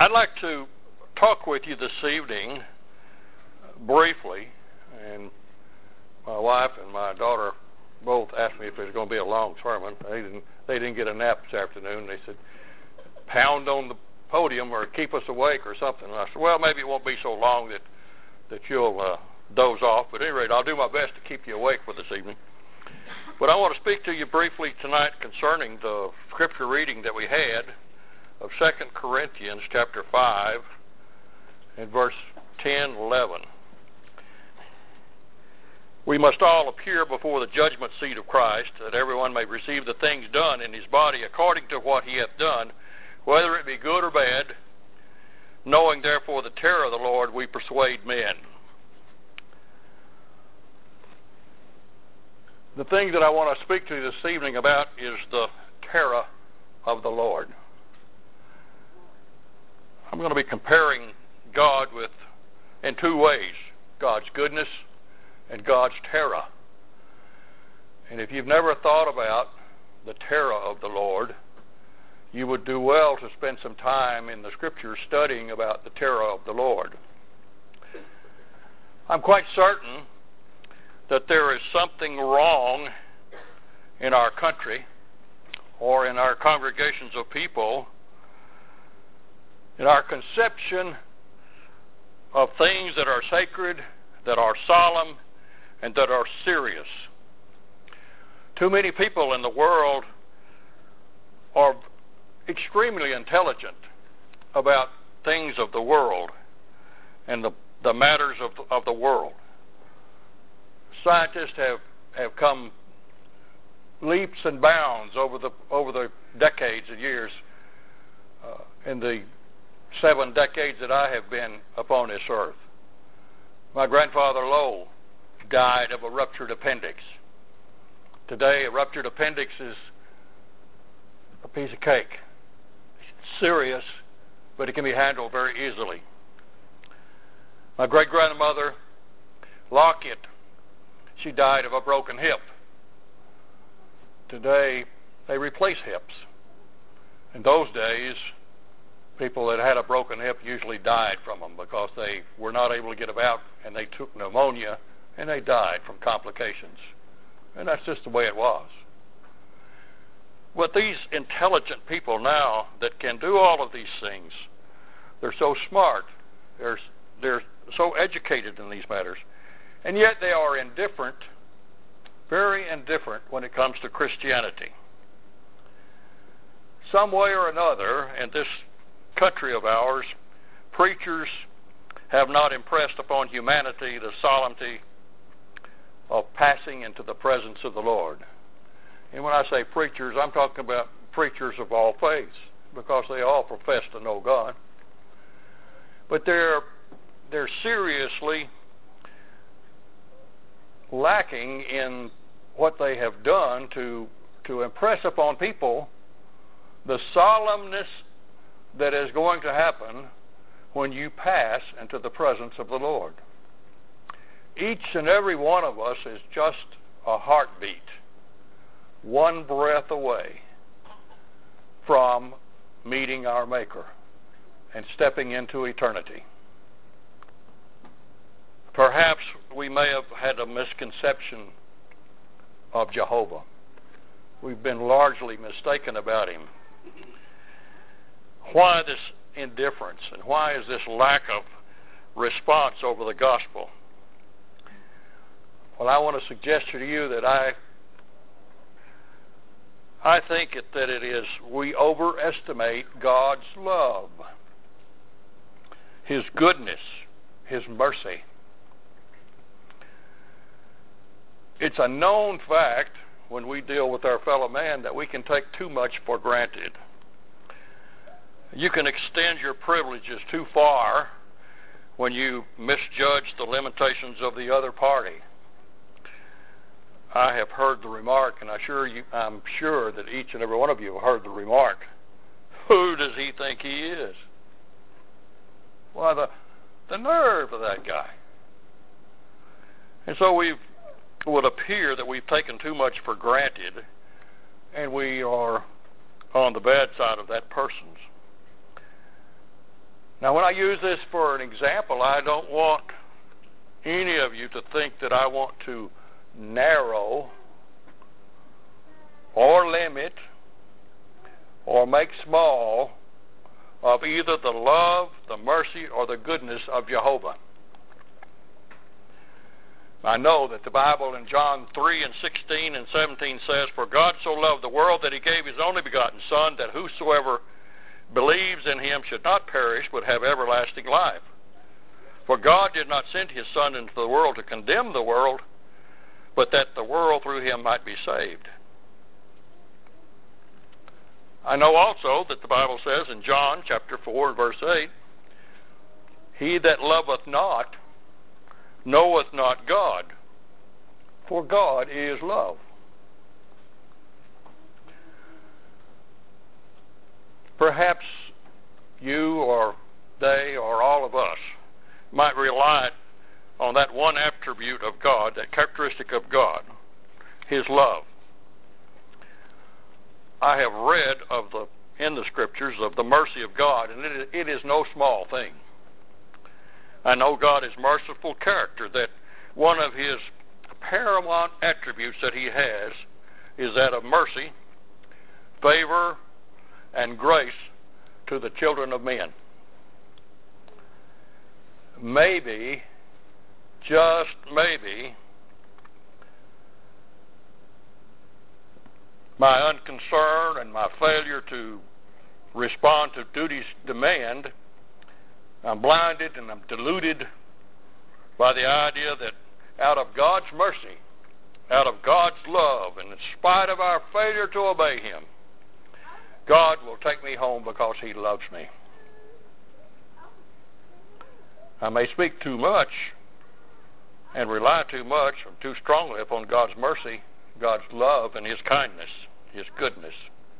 I'd like to talk with you this evening briefly, and my wife and my daughter both asked me if it was going to be a long sermon. They didn't get a nap this afternoon. They said, pound on the podium or keep us awake or something. And I said, well, maybe it won't be so long that you'll doze off. But at any rate, I'll do my best to keep you awake for this evening. But I want to speak to you briefly tonight concerning the scripture reading that we had of 2 Corinthians chapter 5 and verse 10, 11. We must all appear before the judgment seat of Christ, that everyone may receive the things done in his body according to what he hath done, whether it be good or bad. Knowing therefore the terror of the Lord, we persuade men. The thing that I want to speak to you this evening about is the terror of the Lord. I'm going to be comparing God in two ways, God's goodness and God's terror. And if you've never thought about the terror of the Lord, you would do well to spend some time in the Scriptures studying about the terror of the Lord. I'm quite certain that there is something wrong in our country or in our congregations of people, in our conception of things that are sacred, that are solemn, and that are serious. Too many people in the world are extremely intelligent about things of the world and the matters of the world. Scientists have come leaps and bounds over the decades and years. In the 7 decades that I have been upon this earth, my grandfather Lowell died of a ruptured appendix. Today, a ruptured appendix is a piece of cake. It's serious, but it can be handled very easily. My great-grandmother Lockett, she died of a broken hip. Today, they replace hips. In those days, people that had a broken hip usually died from them because they were not able to get about, and they took pneumonia, and they died from complications. And that's just the way it was. But these intelligent people now that can do all of these things, they're so smart, they're so educated in these matters, and yet they are indifferent, very indifferent when it comes to Christianity. Some way or another, in this country of ours, preachers have not impressed upon humanity the solemnity of passing into the presence of the Lord. And when I say preachers, I'm talking about preachers of all faiths, because they all profess to know God. But they're seriously lacking in what they have done to impress upon people the solemnness that is going to happen when you pass into the presence of the Lord. Each and every one of us is just a heartbeat, one breath away from meeting our Maker and stepping into eternity. Perhaps we may have had a misconception of Jehovah. We've been largely mistaken about him. Why this indifference, and why is this lack of response over the gospel? Well, I want to suggest to you that I think that it is we overestimate God's love, his goodness, his mercy. It's a known fact when we deal with our fellow man that we can take too much for granted. You can extend your privileges too far when you misjudge the limitations of the other party. I have heard the remark, and I'm sure that each and every one of you have heard the remark, who does he think he is? Why, the nerve of that guy. And so it would appear that we've taken too much for granted, and we are on the bad side of that person's. Now, when I use this for an example, I don't want any of you to think that I want to narrow or limit or make small of either the love, the mercy, or the goodness of Jehovah. I know that the Bible in John 3 and 16 and 17 says, "For God so loved the world that he gave his only begotten Son, that whosoever believes in him should not perish but have everlasting life. For God did not send his Son into the world to condemn the world, but that the world through him might be saved." I know also that the Bible says in John chapter 4 and verse 8, "He that loveth not knoweth not God, for God is love." Perhaps you or they or all of us might rely on that one attribute of God, that characteristic of God, his love. I have read in the Scriptures of the mercy of God, and it is no small thing. I know God is merciful character, that one of his paramount attributes that he has is that of mercy, favor, and grace to the children of men. Maybe, just maybe, my unconcern and my failure to respond to duty's demand, I'm blinded and I'm deluded by the idea that out of God's mercy, out of God's love, and in spite of our failure to obey him, God will take me home because he loves me. I may speak too much and rely too much or too strongly upon God's mercy, God's love, and his kindness, his goodness.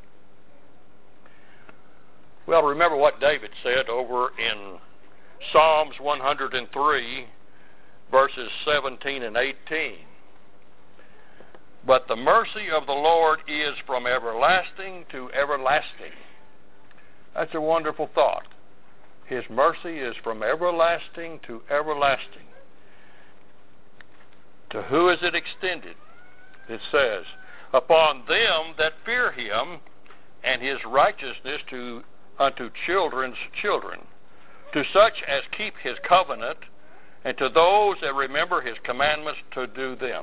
Well, remember what David said over in Psalms 103, verses 17 and 18. "But the mercy of the Lord is from everlasting to everlasting." That's a wonderful thought. His mercy is from everlasting to everlasting. To who is it extended? It says, "Upon them that fear him, and his righteousness unto children's children, to such as keep his covenant, and to those that remember his commandments to do them."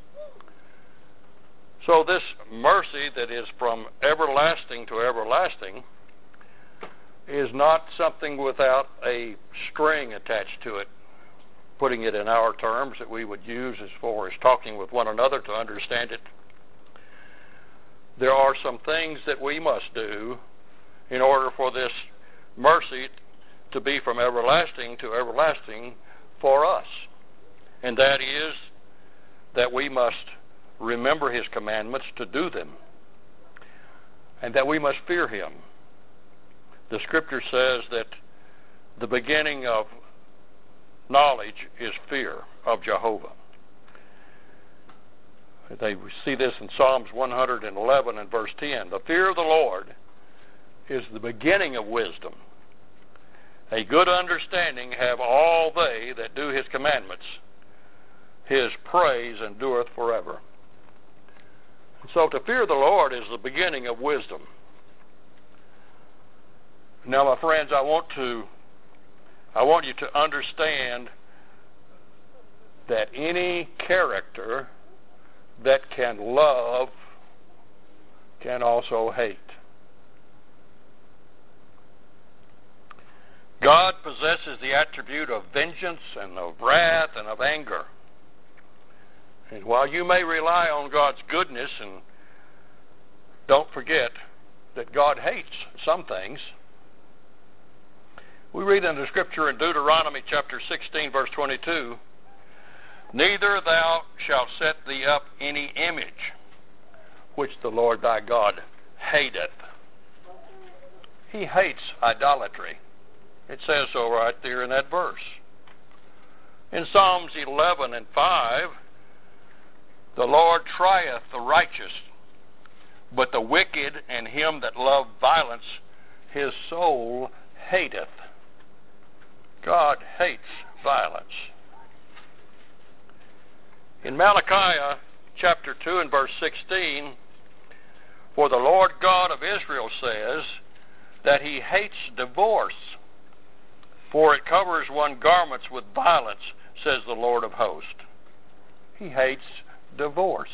So this mercy that is from everlasting to everlasting is not something without a string attached to it, putting it in our terms that we would use as far as talking with one another to understand it. There are some things that we must do in order for this mercy to be from everlasting to everlasting for us. And that is that we must remember his commandments to do them, and that we must fear him. The Scripture says that the beginning of knowledge is fear of Jehovah. They see this in Psalms 111 and verse 10. "The fear of the Lord is the beginning of wisdom. A good understanding have all they that do his commandments. His praise endureth forever." So to fear the Lord is the beginning of wisdom. Now, my friends, I want you to understand that any character that can love can also hate. God possesses the attribute of vengeance and of wrath and of anger. And while you may rely on God's goodness, and don't forget that God hates some things, we read in the Scripture in Deuteronomy chapter 16, verse 22, "Neither thou shalt set thee up any image, which the Lord thy God hateth." He hates idolatry. It says so right there in that verse. In Psalms 11 and 5, "The Lord trieth the righteous, but the wicked and him that love violence, his soul hateth." God hates violence. In Malachi chapter 2 and verse 16, for the Lord God of Israel says that he hates divorce, for it covers one's garments with violence, says the Lord of hosts. He hates divorce.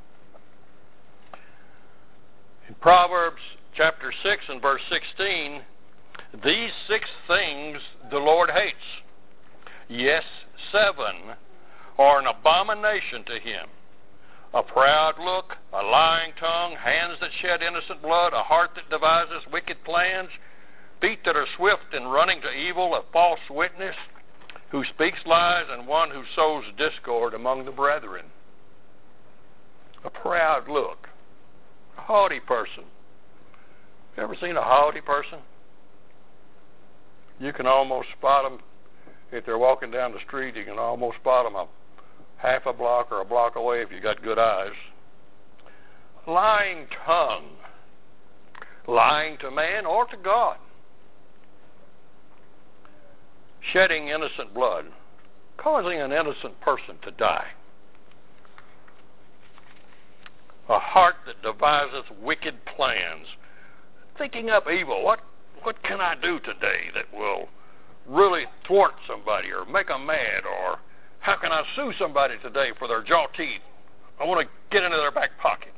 In Proverbs chapter 6 and verse 16, these 6 things the Lord hates. Yes, 7 are an abomination to him. A proud look, a lying tongue, hands that shed innocent blood, a heart that devises wicked plans, feet that are swift in running to evil, a false witness who speaks lies, and one who sows discord among the brethren. A proud look, a haughty person. You ever seen a haughty person? You can almost spot them if they're walking down the street. You can almost spot them a half a block or a block away if you got good eyes. Lying tongue, lying to man or to God. Shedding innocent blood, causing an innocent person to die. A heart that deviseth wicked plans, thinking up evil. What can I do today that will really thwart somebody or make them mad? Or how can I sue somebody today for their jaw teeth? I want to get into their back pocket.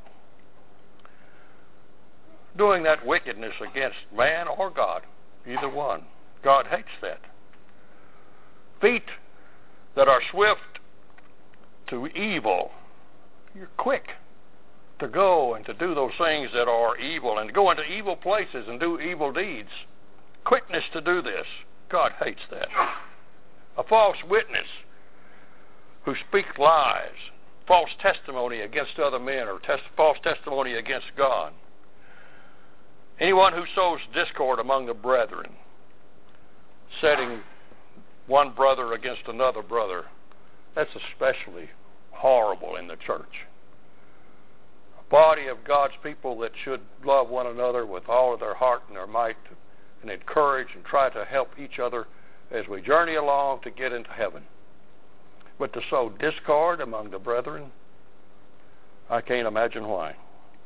Doing that wickedness against man or God, either one. God hates that. Feet that are swift to evil. You're quick to go and to do those things that are evil and go into evil places and do evil deeds. Quickness to do this. God hates that. A false witness who speaks lies, false testimony against other men or false testimony against God. Anyone who sows discord among the brethren, setting one brother against another brother, that's especially horrible in the church. A body of God's people that should love one another with all of their heart and their might and encourage and try to help each other as we journey along to get into heaven. But to sow discord among the brethren, I can't imagine why.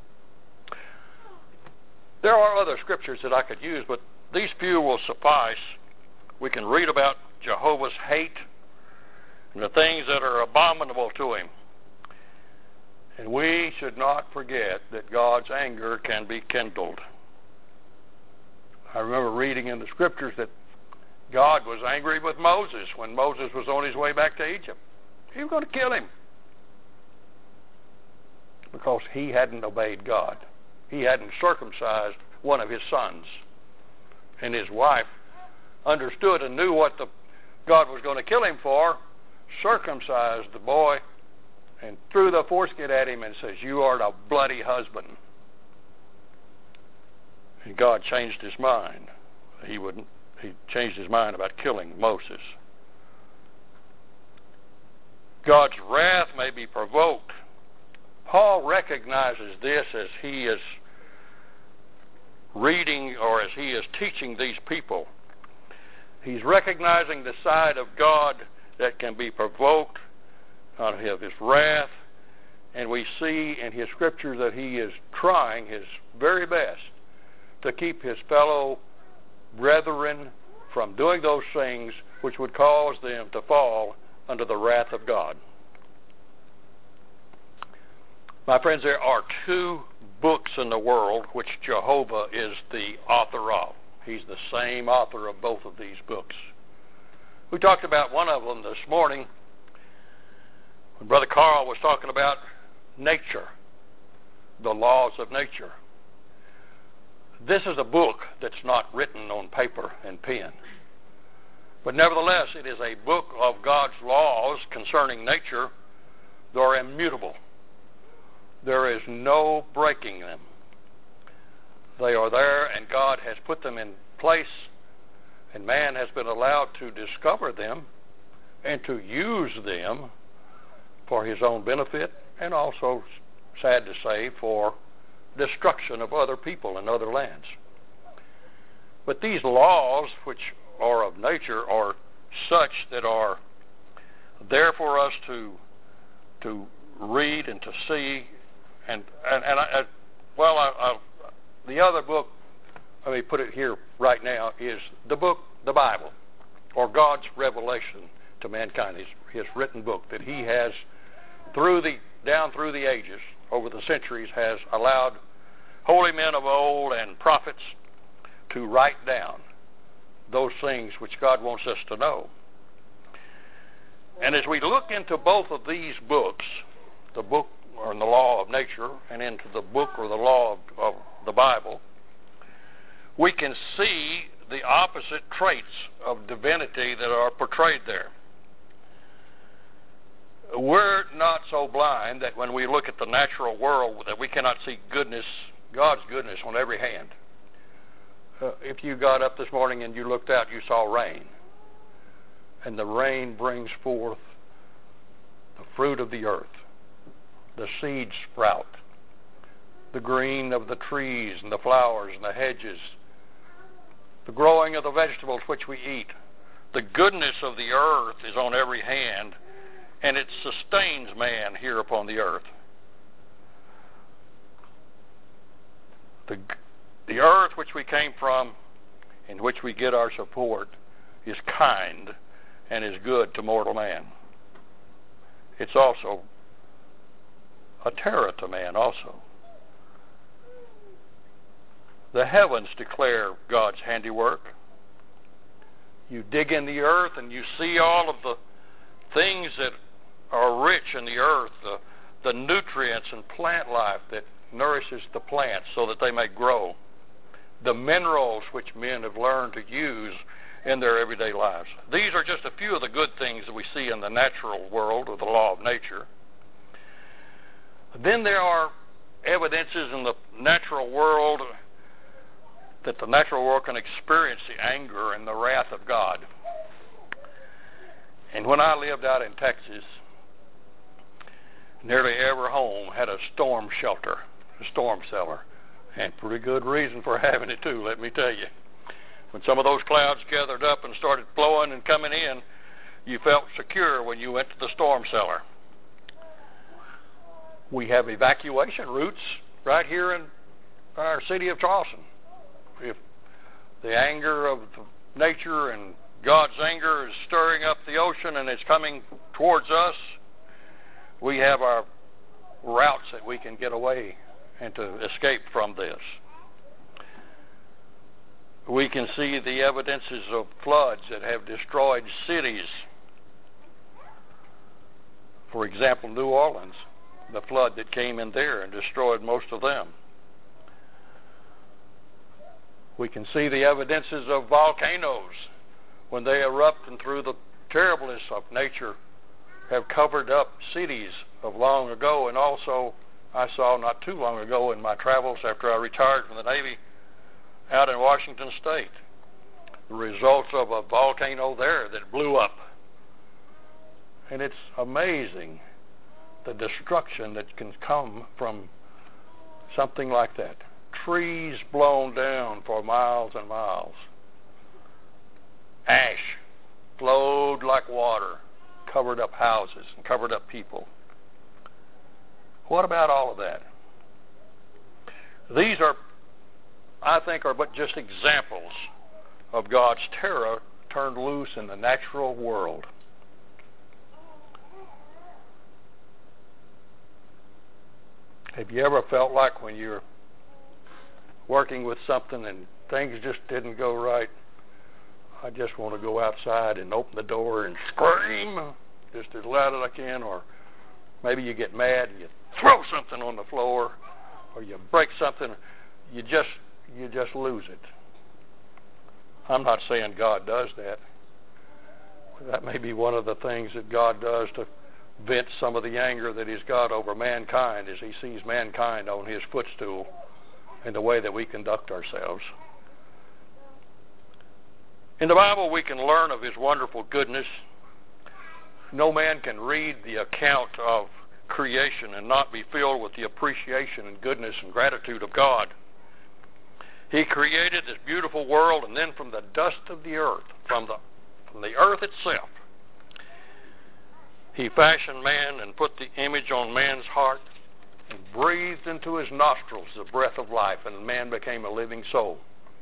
There are other scriptures that I could use, but these few will suffice. We can read about Jehovah's hate and the things that are abominable to him. And we should not forget that God's anger can be kindled. I remember reading in the scriptures that God was angry with Moses when Moses was on his way back to Egypt. He was going to kill him because he hadn't obeyed God. He hadn't circumcised one of his sons. And his wife understood and knew what God was going to kill him for, circumcised the boy, and threw the foreskin at him and says, "You are the bloody husband." And God changed his mind. He changed his mind about killing Moses. God's wrath may be provoked. Paul recognizes this as he is reading or as he is teaching these people. He's recognizing the side of God that can be provoked out of his wrath, and we see in his scriptures that he is trying his very best to keep his fellow brethren from doing those things which would cause them to fall under the wrath of God. My friends, there are 2 books in the world which Jehovah is the author of. He's the same author of both of these books. We talked about one of them this morning when Brother Carl was talking about nature, the laws of nature. This is a book that's not written on paper and pen. But nevertheless, it is a book of God's laws concerning nature. They're immutable. There is no breaking them. They are there, and God has put them in place, and man has been allowed to discover them and to use them for his own benefit, and also, sad to say, for destruction of other people and other lands. But these laws, which are of nature, are such that are there for us to read and to see. The other book, let me put it here right now, is the Bible, or God's revelation to mankind, his written book that he has down through the ages, over the centuries, has allowed holy men of old and prophets to write down those things which God wants us to know. And as we look into both of these books, the book or the law of nature and into the book or the law of the Bible, we can see the opposite traits of divinity that are portrayed there. We're not so blind that when we look at the natural world that we cannot see goodness, God's goodness on every hand. If you got up this morning and you looked out, you saw rain. And the rain brings forth the fruit of the earth. The seeds sprout. The green of the trees and the flowers and the hedges. The growing of the vegetables which we eat. The goodness of the earth is on every hand, and it sustains man here upon the earth. The earth which we came from, in which we get our support, is kind and is good to mortal man. It's also a terror to man also. The heavens declare God's handiwork. You dig in the earth and you see all of the things that are rich in the earth, the nutrients and plant life that nourishes the plants so that they may grow, the minerals which men have learned to use in their everyday lives. These are just a few of the good things that we see in the natural world, or the law of nature. Then there are evidences in the natural world that the natural world can experience the anger and the wrath of God. And when I lived out in Texas, nearly every home had a storm shelter, a storm cellar, and pretty good reason for having it too, let me tell you. When some of those clouds gathered up and started flowing and coming in, you felt secure when you went to the storm cellar. We have evacuation routes right here in our city of Charleston. If the anger of nature and God's anger is stirring up the ocean and it's coming towards us, we have our routes that we can get away and to escape from this. We can see the evidences of floods that have destroyed cities. For example, New Orleans, the flood that came in there and destroyed most of them. We can see the evidences of volcanoes when they erupt and through the terribleness of nature have covered up cities of long ago. And also, I saw not too long ago in my travels after I retired from the Navy out in Washington State, the results of a volcano there that blew up. And it's amazing the destruction that can come from something like that. Trees blown down for miles and miles. Ash flowed like water, covered up houses and covered up people. What about all of that? These are, I think, are but just examples of God's terror turned loose in the natural world. Have you ever felt like when you're working with something and things just didn't go right, I just want to go outside and open the door and scream just as loud as I can? Or maybe you get mad and you throw something on the floor, or you break something, you just lose it. I'm not saying God does that. That may be one of the things that God does to vent some of the anger that He's got over mankind, as He sees mankind on His footstool in the way that we conduct ourselves. In the Bible, we can learn of His wonderful goodness. No man can read the account of creation and not be filled with the appreciation and goodness and gratitude of God. He created this beautiful world, and then from the dust of the earth, from the from the earth itself. He fashioned man and put the image on man's heart and breathed into his nostrils the breath of life, and man became a living soul.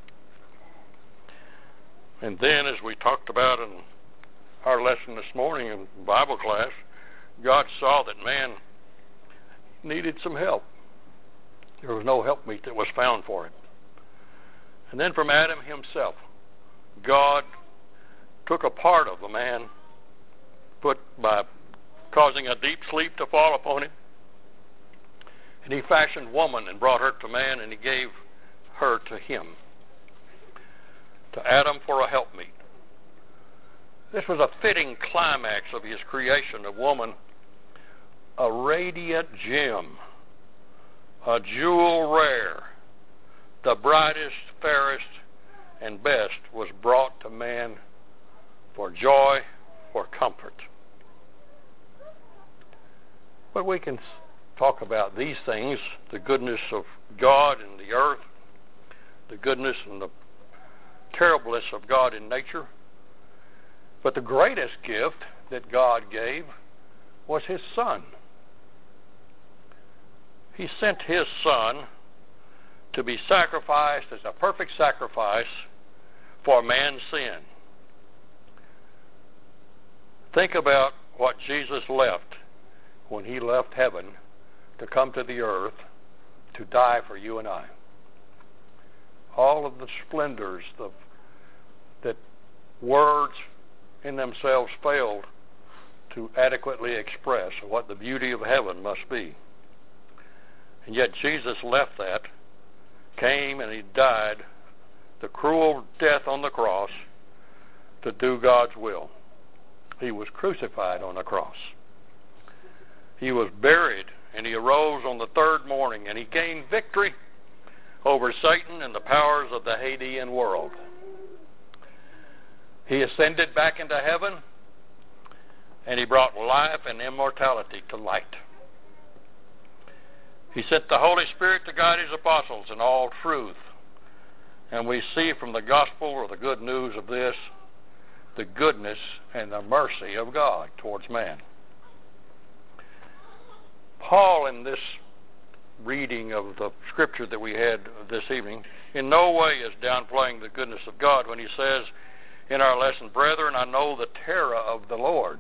And then, as we talked about in our lesson this morning in Bible class, God saw that man needed some help. There was no helpmeet that was found for him. And then from Adam himself, God took a part of the man, by causing a deep sleep to fall upon him, and he fashioned woman and brought her to man, and he gave her to him, to Adam, for a helpmeet. This was a fitting climax of his creation of woman, a radiant gem, a jewel rare, the brightest, fairest, and best was brought to man for joy, for comfort. But we can talk about these things, the goodness of God in the earth, the goodness and the terribleness of God in nature. But the greatest gift that God gave was his Son. He sent his Son to be sacrificed as a perfect sacrifice for man's sin. Think about what Jesus left when he left heaven to come to the earth to die for you and I. All of the splendors that words in themselves failed to adequately express what the beauty of heaven must be. And yet Jesus left that, came and he died the cruel death on the cross to do God's will. He was crucified on the cross. He was buried, and he arose on the third morning, and he gained victory over Satan and the powers of the Hadean world. He ascended back into heaven, and he brought life and immortality to light. He sent the Holy Spirit to guide his apostles in all truth. And we see from the gospel, or the good news of this, the goodness and the mercy of God towards man. Paul, in this reading of the scripture that we had this evening, in no way is downplaying the goodness of God when he says in our lesson, "Brethren, I know the terror of the Lord."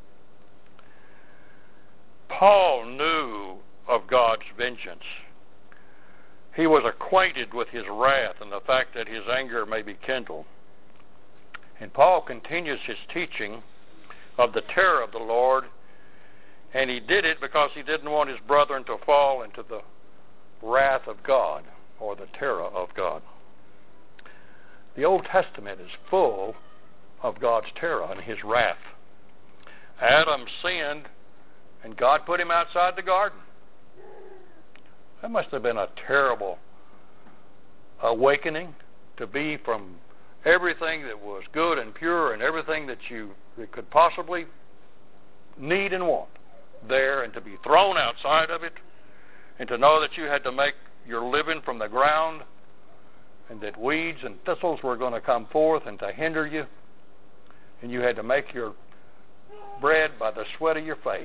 Paul knew of God's vengeance. He was acquainted with his wrath and the fact that his anger may be kindled. And Paul continues his teaching of the terror of the Lord, and he did it because he didn't want his brethren to fall into the wrath of God or the terror of God. The Old Testament is full of God's terror and his wrath. Adam sinned, and God put him outside the garden. That must have been a terrible awakening, to be from everything that was good and pure and everything that you could possibly need and want there, and to be thrown outside of it, and to know that you had to make your living from the ground, and that weeds and thistles were going to come forth and to hinder you, and you had to make your bread by the sweat of your face.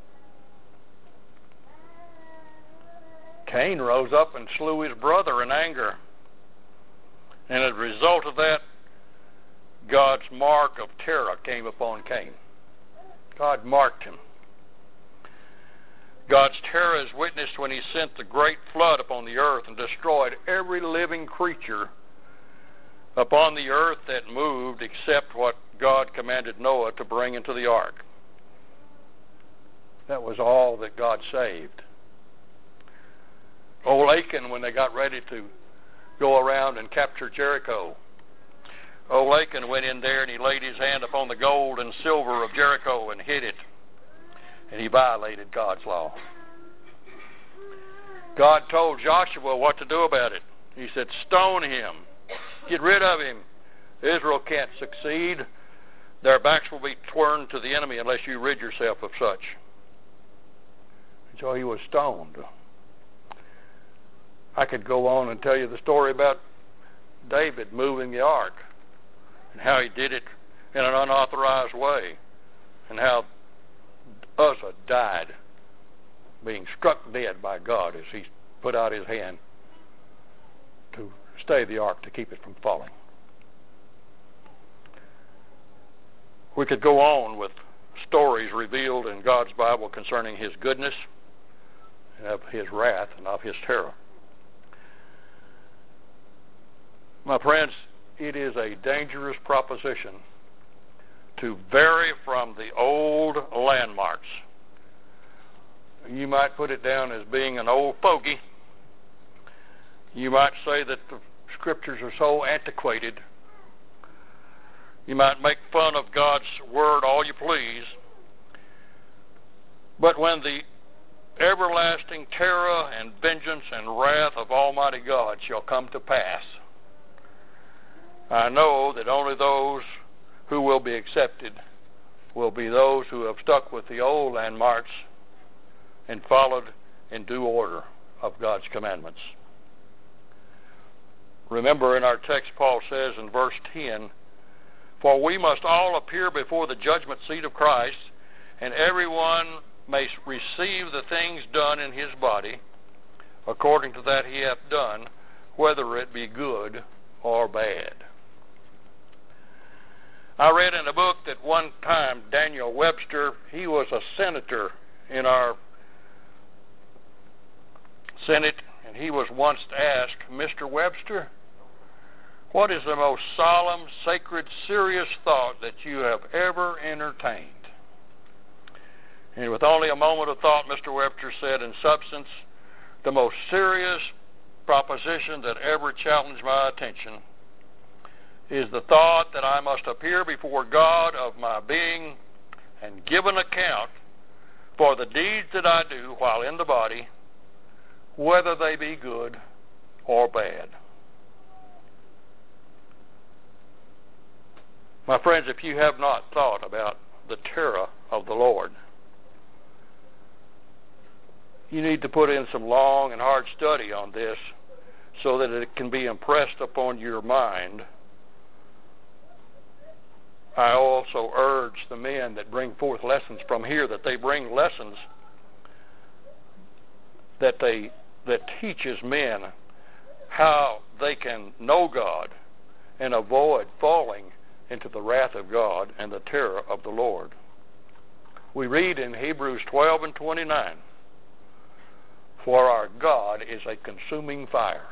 Cain rose up and slew his brother in anger. And as a result of that, God's mark of terror came upon Cain. God marked him. God's terror is witnessed when he sent the great flood upon the earth and destroyed every living creature upon the earth that moved, except what God commanded Noah to bring into the ark. That was all that God saved. Old Achan, when they got ready to go around and capture Jericho, old Achan went in there and he laid his hand upon the gold and silver of Jericho and hid it. And he violated God's law. God told Joshua what to do about it. He said, stone him. Get rid of him. Israel can't succeed. Their backs will be turned to the enemy unless you rid yourself of such. And so he was stoned. I could go on and tell you the story about David moving the ark and how he did it in an unauthorized way, and how Uzzah died, being struck dead by God as he put out his hand to stay the ark, to keep it from falling. We could go on with stories revealed in God's Bible concerning his goodness, and of his wrath, and of his terror. My friends, it is a dangerous proposition to vary from the old landmarks. You might put it down as being an old fogey. You might say that the scriptures are so antiquated. You might make fun of God's word all you please. But when the everlasting terror and vengeance and wrath of Almighty God shall come to pass, I know that only those who will be accepted will be those who have stuck with the old landmarks and followed in due order of God's commandments. Remember, in our text, Paul says in verse 10, "For we must all appear before the judgment seat of Christ, and everyone may receive the things done in his body, according to that he hath done, whether it be good or bad." I read in a book that one time Daniel Webster, he was a senator in our Senate, and he was once asked, "Mr. Webster, what is the most solemn, sacred, serious thought that you have ever entertained?" And with only a moment of thought, Mr. Webster said, "In substance, the most serious proposition that ever challenged my attention is the thought that I must appear before God of my being and give an account for the deeds that I do while in the body, whether they be good or bad." My friends, if you have not thought about the terror of the Lord, you need to put in some long and hard study on this so that it can be impressed upon your mind. I also urge the men that bring forth lessons from here that they bring lessons that teaches men how they can know God and avoid falling into the wrath of God and the terror of the Lord. We read in Hebrews 12 and 29, "For our God is a consuming fire."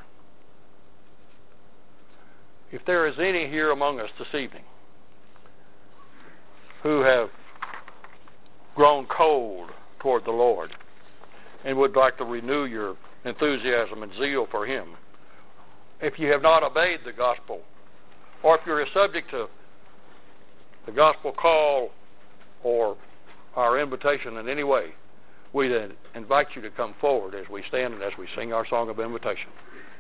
If there is any here among us this evening who have grown cold toward the Lord and would like to renew your enthusiasm and zeal for him, if you have not obeyed the gospel, or if you're subject to the gospel call or our invitation in any way, we then invite you to come forward as we stand and as we sing our song of invitation.